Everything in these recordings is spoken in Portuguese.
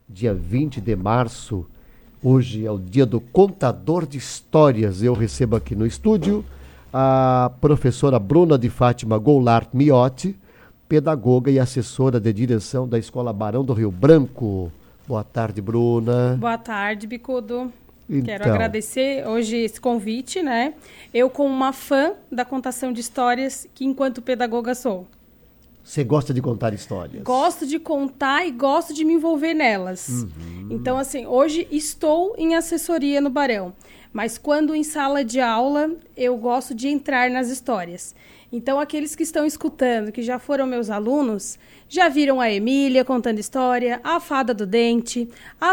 dia 20 de março. Hoje é o dia do contador de histórias. Eu recebo aqui no estúdio a professora Bruna de Fátima Goulart Miotti, pedagoga e assessora de direção da Escola Barão do Rio Branco. Boa tarde, Bruna. Boa tarde, Bicudo. Então. Quero agradecer hoje esse convite, né? Eu, como uma fã da contação de histórias, que enquanto pedagoga sou. Você gosta de contar histórias? Gosto de contar e gosto de me envolver nelas. Então, assim, hoje estou em assessoria no Barão, mas quando em sala de aula, eu gosto de entrar nas histórias. Então, aqueles que estão escutando, que já foram meus alunos, já viram a Emília contando história, a fada do dente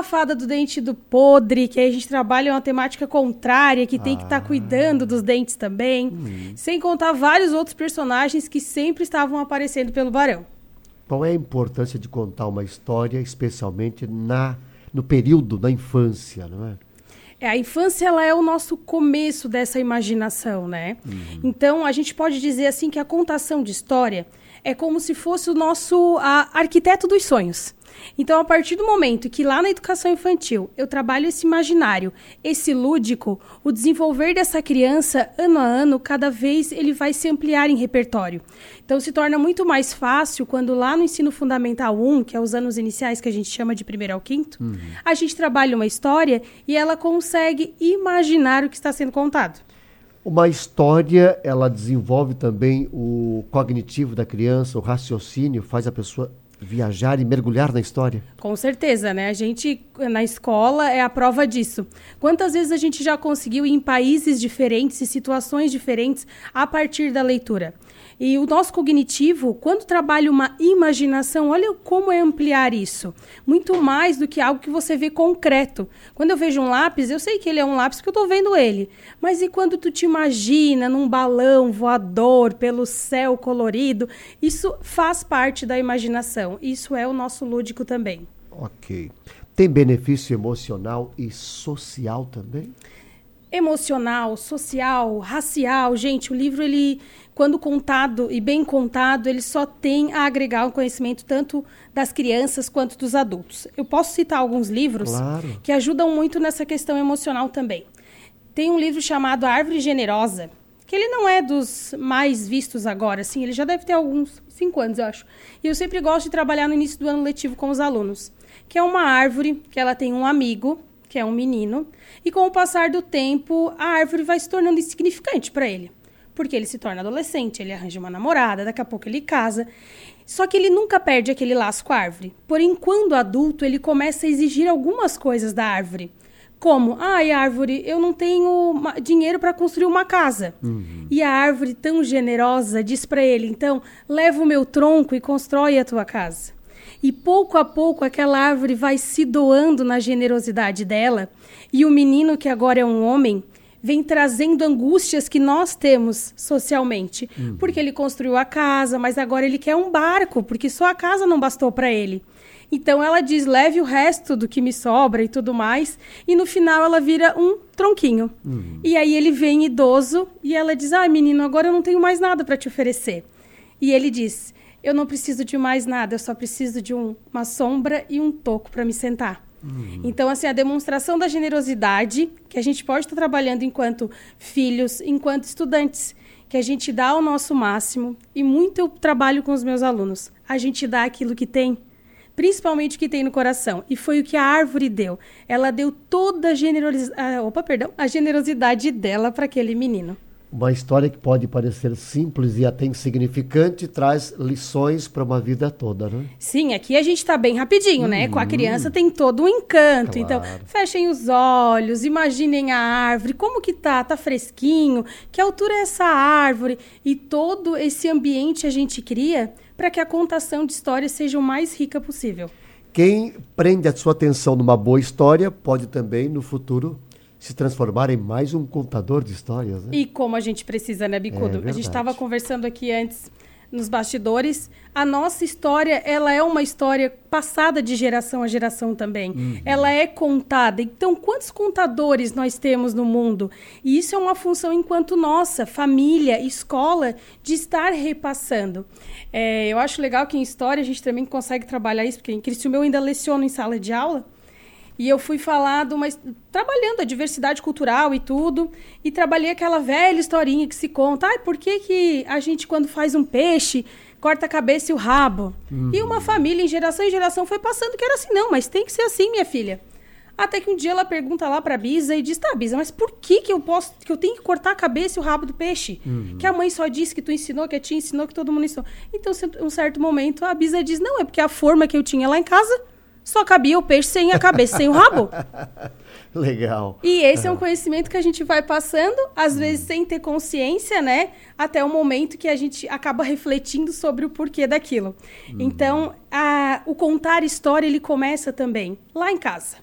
do podre, que aí a gente trabalha uma temática contrária, que tem que estar cuidando dos dentes também, sem contar vários outros personagens que sempre estavam aparecendo pelo Barão. Qual é a importância de contar uma história, especialmente no período da infância, não é? A infância, ela é o nosso começo dessa imaginação, né? Então, a gente pode dizer assim que a contação de história é como se fosse o nosso arquiteto dos sonhos. Então, a partir do momento que lá na educação infantil eu trabalho esse imaginário, esse lúdico, o desenvolver dessa criança, ano a ano, cada vez ele vai se ampliar em repertório. Então, se torna muito mais fácil quando lá no ensino fundamental 1, que é os anos iniciais que a gente chama de 1º ao 5º, a gente trabalha uma história e ela consegue imaginar o que está sendo contado. Uma história, ela desenvolve também o cognitivo da criança, o raciocínio, faz a pessoa viajar e mergulhar na história? Com certeza, né? A gente, na escola, é a prova disso. Quantas vezes a gente já conseguiu ir em países diferentes e situações diferentes a partir da leitura? E o nosso cognitivo, quando trabalha uma imaginação, olha como é ampliar isso. Muito mais do que algo que você vê concreto. Quando eu vejo um lápis, eu sei que ele é um lápis porque eu estou vendo ele. Mas e quando tu te imagina num balão voador pelo céu colorido? Isso faz parte da imaginação. Isso é o nosso lúdico também. Ok. Tem benefício emocional e social também? Emocional, social, racial. Gente, o livro, ele, quando contado e bem contado, ele só tem a agregar o conhecimento tanto das crianças quanto dos adultos. Eu posso citar alguns livros que ajudam muito nessa questão emocional também. Tem um livro chamado A Árvore Generosa, que ele não é dos mais vistos agora, assim, ele já deve ter alguns 5 anos, eu acho. E eu sempre gosto de trabalhar no início do ano letivo com os alunos, que é uma árvore, que ela tem um amigo, que é um menino, e com o passar do tempo, a árvore vai se tornando insignificante para ele. Porque ele se torna adolescente, ele arranja uma namorada, daqui a pouco ele casa. Só que ele nunca perde aquele laço com a árvore. Porém, quando adulto, ele começa a exigir algumas coisas da árvore. Como, árvore, eu não tenho dinheiro para construir uma casa. E a árvore, tão generosa, diz para ele, então, leva o meu tronco e constrói a tua casa. E pouco a pouco aquela árvore vai se doando na generosidade dela. E o menino, que agora é um homem, vem trazendo angústias que nós temos socialmente. Porque ele construiu a casa, mas agora ele quer um barco, porque só a casa não bastou para ele. Então ela diz, leve o resto do que me sobra e tudo mais. E no final ela vira um tronquinho. E aí ele vem idoso e ela diz, menino, agora eu não tenho mais nada para te oferecer. E ele diz, eu não preciso de mais nada, eu só preciso de uma sombra e um toco para me sentar. Então, assim, a demonstração da generosidade que a gente pode estar trabalhando enquanto filhos, enquanto estudantes, que a gente dá o nosso máximo, e muito eu trabalho com os meus alunos, a gente dá aquilo que tem, principalmente o que tem no coração, e foi o que a árvore deu. Ela deu toda a generosidade dela para aquele menino. Uma história que pode parecer simples e até insignificante traz lições para uma vida toda, né? Sim, aqui a gente está bem rapidinho, né? Com a criança tem todo um encanto. Claro. Então, fechem os olhos, imaginem a árvore, como que tá? Tá fresquinho? Que altura é essa árvore? E todo esse ambiente a gente cria para que a contação de histórias seja o mais rica possível. Quem prende a sua atenção numa boa história pode também, no futuro, se transformar em mais um contador de histórias, né? E como a gente precisa, né, Bicudo? A gente estava conversando aqui antes nos bastidores, a nossa história, ela é uma história passada de geração a geração também. Ela é contada. Então, quantos contadores nós temos no mundo? E isso é uma função enquanto nossa, família, escola, de estar repassando. Eu acho legal que em história a gente também consegue trabalhar isso, porque em Criciúma eu ainda leciono em sala de aula, e eu fui falar trabalhando a diversidade cultural e tudo, e trabalhei aquela velha historinha que se conta, por que a gente, quando faz um peixe, corta a cabeça e o rabo? E uma família, em geração, foi passando que era assim. Não, mas tem que ser assim, minha filha. Até que um dia ela pergunta lá pra Bisa e diz, Bisa, mas por que eu tenho que cortar a cabeça e o rabo do peixe? Que a mãe só disse que tu ensinou, que a tia ensinou, que todo mundo ensinou. Então, em um certo momento, a Bisa diz, não, é porque a forma que eu tinha lá em casa só cabia o peixe sem a cabeça, sem o rabo. Legal. E esse é um conhecimento que a gente vai passando, às vezes sem ter consciência, né? Até o momento que a gente acaba refletindo sobre o porquê daquilo. Então, o contar história, ele começa também lá em casa.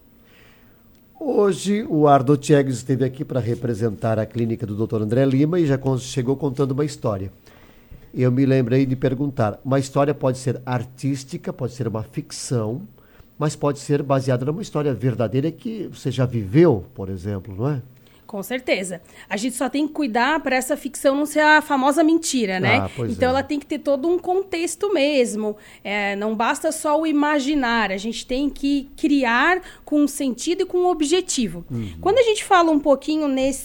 Hoje, o Ardo Tiegues esteve aqui para representar a clínica do Dr. André Lima e já chegou contando uma história. Eu me lembrei de perguntar, uma história pode ser artística, pode ser uma ficção, mas pode ser baseada numa história verdadeira que você já viveu, por exemplo, não é? Com certeza. A gente só tem que cuidar para essa ficção não ser a famosa mentira, né? Então, ela tem que ter todo um contexto mesmo. Não basta só o imaginar. A gente tem que criar com um sentido e com um objetivo. Quando a gente fala um pouquinho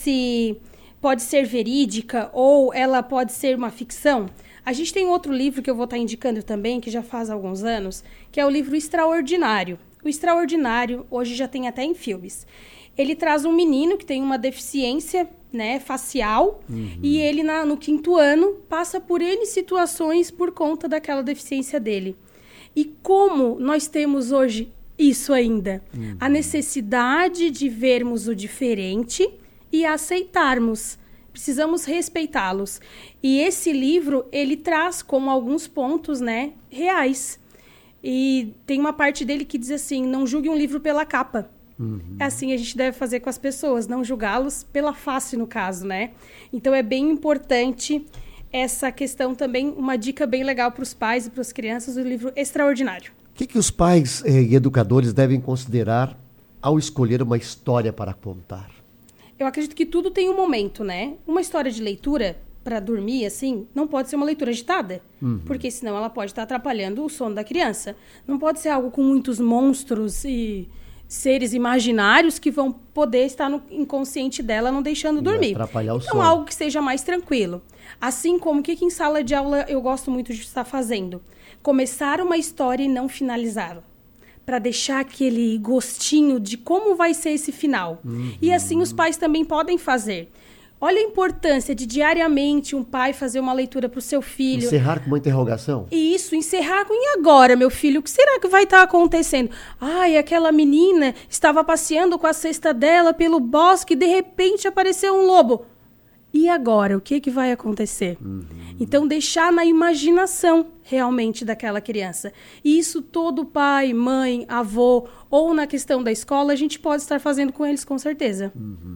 pode ser verídica ou ela pode ser uma ficção, a gente tem outro livro que eu vou estar indicando também, que já faz alguns anos, que é o livro Extraordinário. O Extraordinário, hoje já tem até em filmes. Ele traz um menino que tem uma deficiência, né, facial, e ele, no 5º ano, passa por N situações por conta daquela deficiência dele. E como nós temos hoje isso ainda? A necessidade de vermos o diferente e aceitarmos. Precisamos respeitá-los. E esse livro, ele traz como alguns pontos, né, reais. E tem uma parte dele que diz assim, não julgue um livro pela capa. É assim a gente deve fazer com as pessoas, não julgá-los pela face, no caso, né? Então, é bem importante essa questão também, uma dica bem legal para os pais e para as crianças, do livro Extraordinário. O que os pais e educadores devem considerar ao escolher uma história para contar? Eu acredito que tudo tem um momento, né? Uma história de leitura, para dormir, assim, não pode ser uma leitura agitada. Porque senão ela pode estar atrapalhando o sono da criança. Não pode ser algo com muitos monstros e seres imaginários que vão poder estar no inconsciente dela, não deixando dormir. Atrapalhar o sono. Então, algo que seja mais tranquilo. Assim como o que em sala de aula eu gosto muito de estar fazendo? Começar uma história e não finalizá-la. Para deixar aquele gostinho de como vai ser esse final. E assim os pais também podem fazer. Olha a importância de diariamente um pai fazer uma leitura para o seu filho. Encerrar com uma interrogação? Isso, encerrar com e agora, meu filho? O que será que vai estar acontecendo? Aquela menina estava passeando com a cesta dela pelo bosque e de repente apareceu um lobo. E agora, o que vai acontecer? Então, deixar na imaginação realmente daquela criança. E isso todo pai, mãe, avô, ou na questão da escola, a gente pode estar fazendo com eles, com certeza.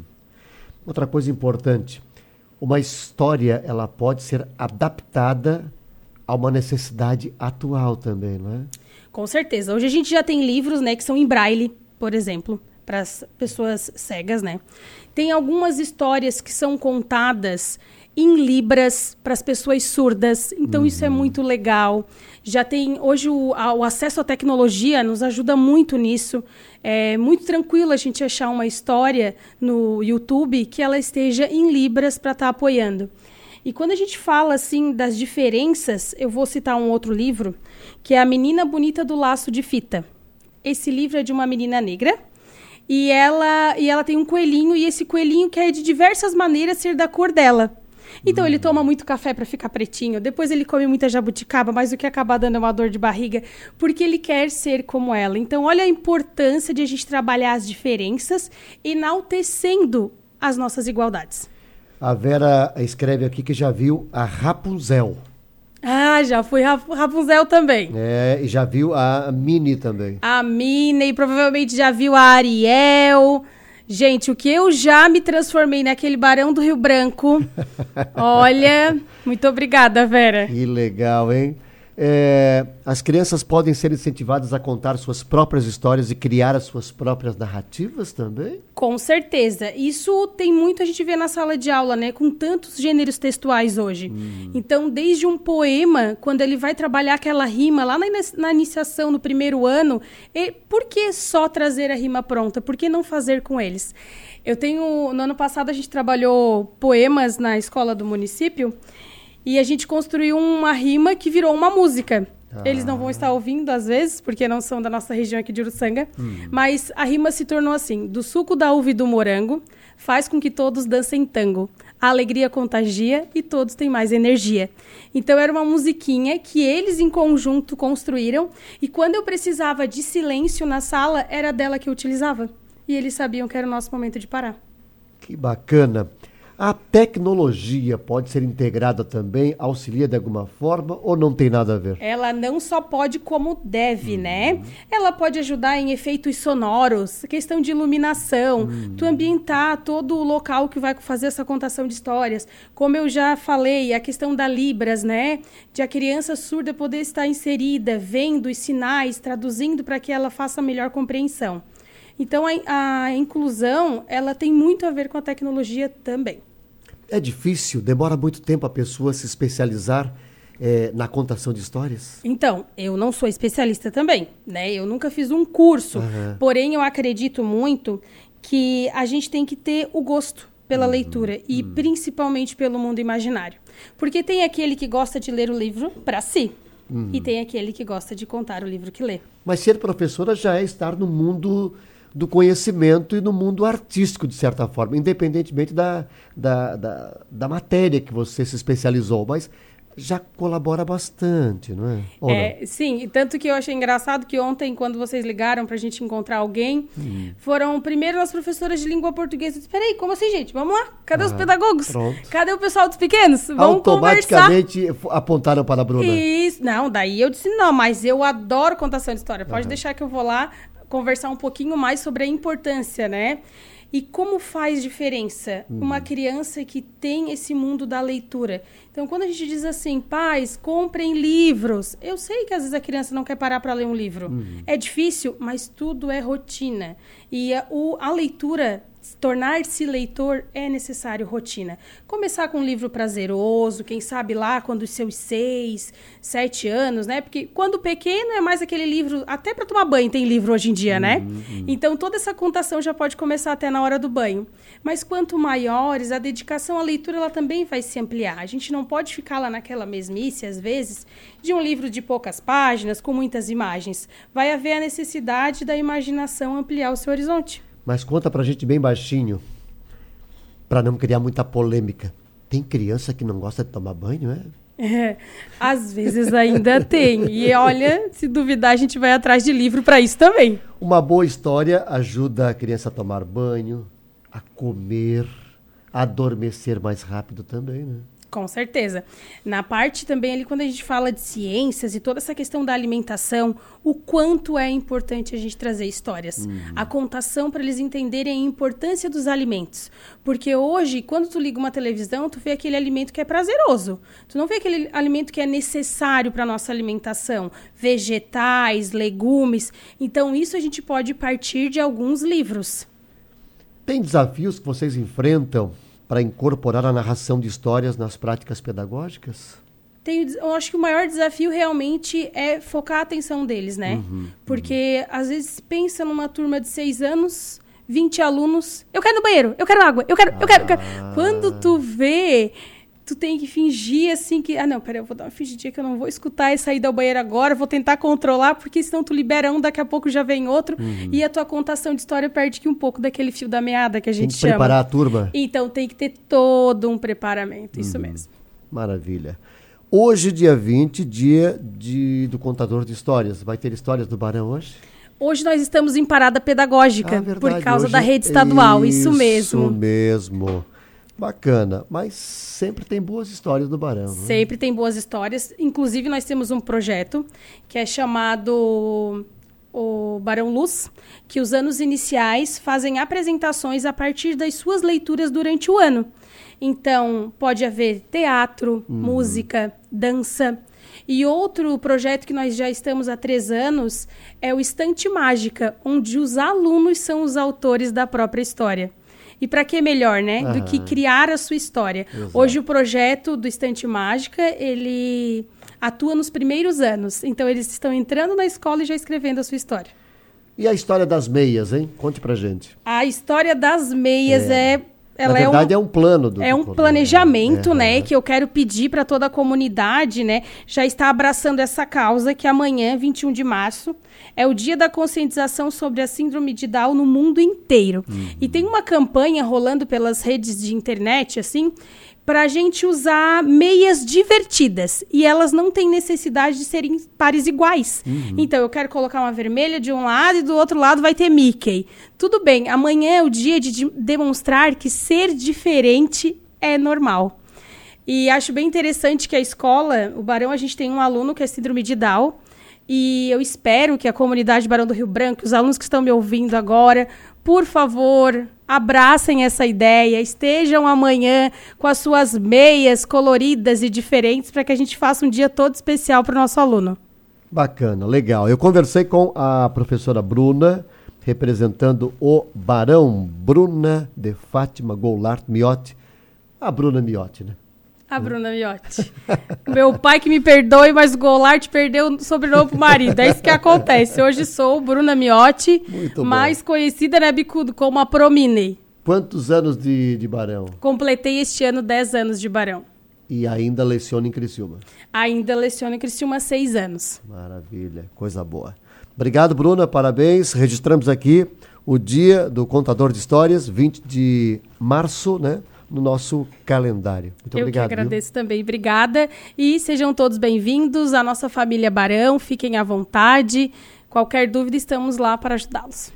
Outra coisa importante, uma história, ela pode ser adaptada a uma necessidade atual também, não é? Com certeza. Hoje a gente já tem livros, né, que são em braille, por exemplo, para as pessoas cegas, né? Tem algumas histórias que são contadas em libras para as pessoas surdas. Então, isso é muito legal. Já tem... Hoje, o acesso à tecnologia nos ajuda muito nisso. É muito tranquilo a gente achar uma história no YouTube que ela esteja em libras para estar apoiando. E quando a gente fala, assim, das diferenças, eu vou citar um outro livro, que é A Menina Bonita do Laço de Fita. Esse livro é de uma menina negra. E ela tem um coelhinho, e esse coelhinho quer de diversas maneiras ser da cor dela. Então, ele toma muito café para ficar pretinho, depois ele come muita jabuticaba, mas o que acaba dando é uma dor de barriga, porque ele quer ser como ela. Então, olha a importância de a gente trabalhar as diferenças, enaltecendo as nossas igualdades. A Vera escreve aqui que já viu a Rapunzel. Já fui Rapunzel também. E já viu a Minnie também. A Minnie, provavelmente já viu a Ariel. Gente, o que eu já me transformei naquele Barão do Rio Branco. Olha, muito obrigada, Vera. Que legal, hein? As crianças podem ser incentivadas a contar suas próprias histórias e criar as suas próprias narrativas também? Com certeza. Isso tem muito a gente vê na sala de aula, né? Com tantos gêneros textuais hoje. Então, desde um poema, quando ele vai trabalhar aquela rima lá na iniciação, no primeiro ano, por que só trazer a rima pronta? Por que não fazer com eles? No ano passado, a gente trabalhou poemas na escola do município. E a gente construiu uma rima que virou uma música. Eles não vão estar ouvindo, às vezes, porque não são da nossa região aqui de Uruçanga. Mas a rima se tornou assim. Do suco da uva e do morango, faz com que todos dancem tango. A alegria contagia e todos têm mais energia. Então, era uma musiquinha que eles, em conjunto, construíram. E quando eu precisava de silêncio na sala, era dela que eu utilizava. E eles sabiam que era o nosso momento de parar. Que bacana. A tecnologia pode ser integrada também, auxilia de alguma forma ou não tem nada a ver? Ela não só pode como deve, né? Ela pode ajudar em efeitos sonoros, questão de iluminação, tu ambientar todo o local que vai fazer essa contação de histórias. Como eu já falei, a questão da Libras, né? De a criança surda poder estar inserida, vendo os sinais, traduzindo para que ela faça melhor compreensão. Então, a inclusão, ela tem muito a ver com a tecnologia também. É difícil? Demora muito tempo a pessoa se especializar na contação de histórias? Então, eu não sou especialista também, né? Eu nunca fiz um curso, porém eu acredito muito que a gente tem que ter o gosto pela leitura e principalmente pelo mundo imaginário. Porque tem aquele que gosta de ler o livro para si e tem aquele que gosta de contar o livro que lê. Mas ser professora já é estar no mundo do conhecimento e no mundo artístico, de certa forma, independentemente da matéria que você se especializou, mas já colabora bastante, não é? Ou não? Sim, tanto que eu achei engraçado que ontem, quando vocês ligaram pra gente encontrar alguém, foram primeiro as professoras de língua portuguesa. Eu disse, peraí, como assim, gente? Vamos lá? Cadê os pedagogos? Pronto. Cadê o pessoal dos pequenos? Vamos automaticamente conversar. Apontaram para a Bruna. Isso. Não, daí eu disse, não, mas eu adoro contação de história. Pode deixar que eu vou lá conversar um pouquinho mais sobre a importância, né? E como faz diferença uma criança que tem esse mundo da leitura? Então, quando a gente diz assim, pais, comprem livros. Eu sei que às vezes a criança não quer parar para ler um livro. É difícil, mas tudo é rotina. E a leitura, tornar-se leitor, é necessário rotina. Começar com um livro prazeroso, quem sabe lá quando os seus 6, 7 anos, né? Porque quando pequeno é mais aquele livro, até para tomar banho tem livro hoje em dia, né? Então toda essa contação já pode começar até na hora do banho. Mas quanto maiores, a dedicação à leitura ela também vai se ampliar. A gente não pode ficar lá naquela mesmice, às vezes, de um livro de poucas páginas, com muitas imagens. Vai haver a necessidade da imaginação ampliar o seu horizonte. Mas conta pra gente bem baixinho, para não criar muita polêmica. Tem criança que não gosta de tomar banho, é? Às vezes ainda tem. E olha, se duvidar, a gente vai atrás de livro para isso também. Uma boa história ajuda a criança a tomar banho, a comer, a adormecer mais rápido também, né? Com certeza. Na parte também ali, quando a gente fala de ciências e toda essa questão da alimentação, o quanto é importante a gente trazer histórias. A contação para eles entenderem a importância dos alimentos. Porque hoje, quando tu liga uma televisão, tu vê aquele alimento que é prazeroso. Tu não vê aquele alimento que é necessário para a nossa alimentação. Vegetais, legumes. Então, isso a gente pode partir de alguns livros. Tem desafios que vocês enfrentam para incorporar a narração de histórias nas práticas pedagógicas? Eu acho que o maior desafio realmente é focar a atenção deles, né? Porque às vezes pensa numa turma de 6 anos, 20 alunos, eu quero ir no banheiro, eu quero água, eu quero. Quando tu vê, tu tem que fingir assim que, não, peraí, eu vou dar uma fingidinha que eu não vou escutar e sair do banheiro agora, vou tentar controlar, porque senão tu libera um, daqui a pouco já vem outro, e a tua contação de história perde aqui um pouco daquele fio da meada que a gente chama. Tem que preparar a turma. Então tem que ter todo um preparamento, isso mesmo. Maravilha. Hoje, dia 20, do contador de histórias. Vai ter histórias do Barão hoje? Hoje nós estamos em parada pedagógica, verdade, por causa hoje da rede estadual, isso mesmo. Isso mesmo. Bacana, mas sempre tem boas histórias do Barão, né? Sempre tem boas histórias. Inclusive, nós temos um projeto que é chamado o Barão Luz, que os anos iniciais fazem apresentações a partir das suas leituras durante o ano. Então, pode haver teatro, música, dança. E outro projeto que nós já estamos há 3 anos é o Estante Mágica, onde os alunos são os autores da própria história. E para que melhor, né? Do que criar a sua história. Exato. Hoje o projeto do Estante Mágica, ele atua nos primeiros anos. Então, eles estão entrando na escola e já escrevendo a sua história. E a história das meias, hein? Conte pra gente. A história das meias Na verdade, é um plano do É um planejamento, né? Que eu quero pedir para toda a comunidade, né? Já está abraçando essa causa, que amanhã, 21 de março, é o dia da conscientização sobre a síndrome de Down no mundo inteiro. E tem uma campanha rolando pelas redes de internet, assim, para a gente usar meias divertidas. E elas não têm necessidade de serem pares iguais. Então, eu quero colocar uma vermelha de um lado e do outro lado vai ter Mickey. Tudo bem, amanhã é o dia de demonstrar que ser diferente é normal. E acho bem interessante que a escola, o Barão, a gente tem um aluno que é síndrome de Down. E eu espero que a comunidade Barão do Rio Branco, os alunos que estão me ouvindo agora, por favor, abracem essa ideia, estejam amanhã com as suas meias coloridas e diferentes para que a gente faça um dia todo especial para o nosso aluno. Bacana, legal. Eu conversei com a professora Bruna, representando o Barão, Bruna de Fátima Goulart Miotti. A Bruna Miotti, né? A Bruna Miotti. Meu pai que me perdoe, mas o Goulart perdeu o sobrenome pro marido. É isso que acontece. Hoje sou Bruna Miotti, mais conhecida, né, Bicudo, como a Promine. Quantos anos de Barão? Completei este ano 10 anos de Barão. E ainda leciona em Criciúma? Ainda leciono em Criciúma há 6 anos. Maravilha, coisa boa. Obrigado, Bruna, parabéns. Registramos aqui o dia do Contador de Histórias, 20 de março, né? No nosso calendário. Muito obrigado. Eu que agradeço também. Obrigada. E sejam todos bem-vindos à nossa família Barão. Fiquem à vontade. Qualquer dúvida, estamos lá para ajudá-los.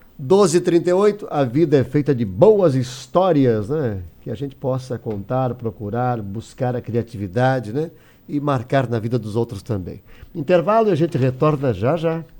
12h38, a vida é feita de boas histórias, né? Que a gente possa contar, procurar, buscar a criatividade, né? E marcar na vida dos outros também. Intervalo e a gente retorna já já.